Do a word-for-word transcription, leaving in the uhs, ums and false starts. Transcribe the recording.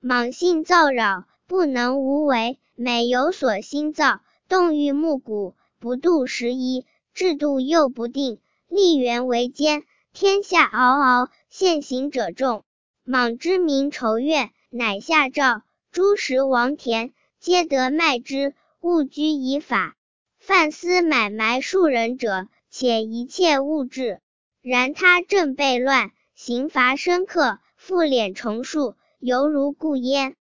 莽性躁扰，不能无为，每有所心躁，动欲木骨，不度时宜，制度又不定，力源为艰，天下嗷嗷，现行者众。莽之民仇怨，乃下诏，诸食王田，皆得卖之，勿居以法。犯私买卖庶人者，且一切勿治。然他政悖乱，刑罚深刻，复敛重数，犹如故焉。